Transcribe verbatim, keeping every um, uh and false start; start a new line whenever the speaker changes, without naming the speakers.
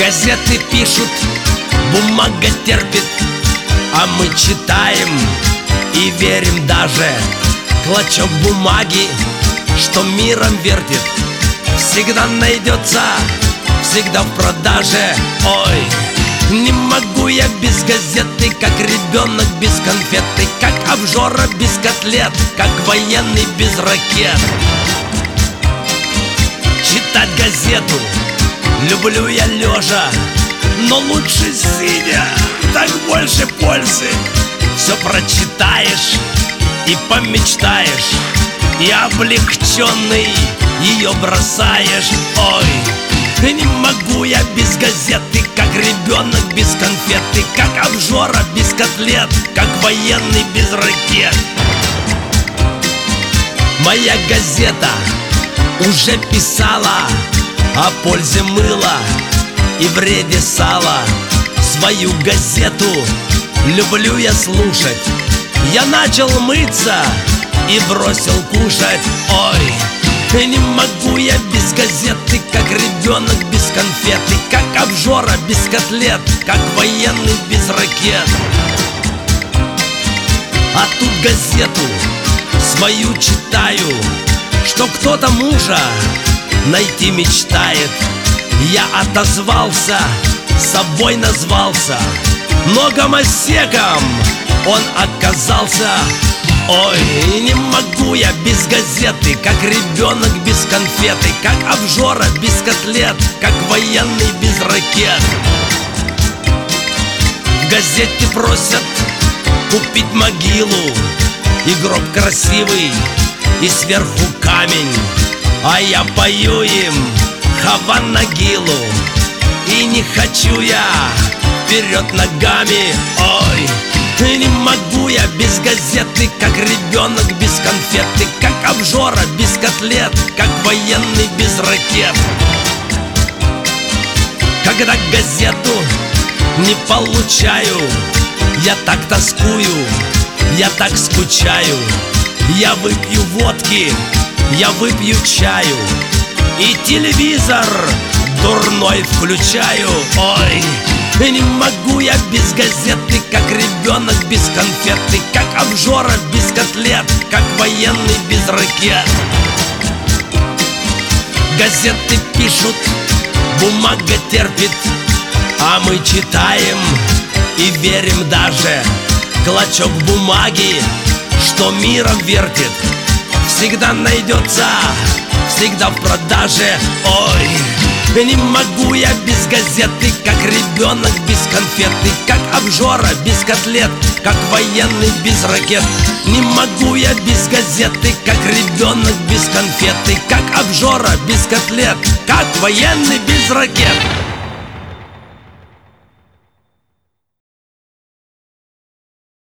Газеты пишут, бумага терпит, а мы читаем и верим даже. Клочок бумаги, что миром вертит, всегда найдется, всегда в продаже. Ой, не могу я без газеты, как ребенок без конфеты, как обжора без котлет, как военный без ракет. Читать газету люблю я лежа, но лучше сидя, так больше пользы. Все прочитаешь и помечтаешь, и облегченный ее бросаешь. Ой, не могу я без газеты, как ребенок без конфеты, как обжора без котлет, как военный без ракет. Моя газета уже писала о пользе мыла и вреде сала. Свою газету люблю я слушать. Я начал мыться и бросил кушать. Ой, не могу я без газеты, как ребенок без конфеты, как обжора без котлет, как военный без ракет. А тут газету свою читаю, что кто-то мужа найти мечтает. Я отозвался, собой назвался, но гомосеком он оказался. Ой, не могу я без газеты, как ребенок без конфеты, как обжора без котлет, как военный без ракет. В газете просят купить могилу и гроб красивый, и сверху камень, а я пою им Хаван Нагилу. И не хочу я вперед ногами. Ой, не могу я без газеты, как ребенок без конфеты, как обжора без котлет, как военный без ракет. Когда газету не получаю, я так тоскую, я так скучаю. Я выпью водки, я выпью чаю, и телевизор дурной включаю. Ой, не могу я без газеты, как ребенок без конфеты, как обжора без котлет, как военный без ракет. Газеты пишут, бумага терпит, а мы читаем и верим даже. Клочок бумаги, что миром вертит, всегда найдется, всегда в продаже. Ой, не могу я без газеты, как ребенок без конфеты, как обжора без котлет, как военный без ракет. Не могу я без газеты, как ребенок без конфеты, как обжора без котлет, как военный без ракет.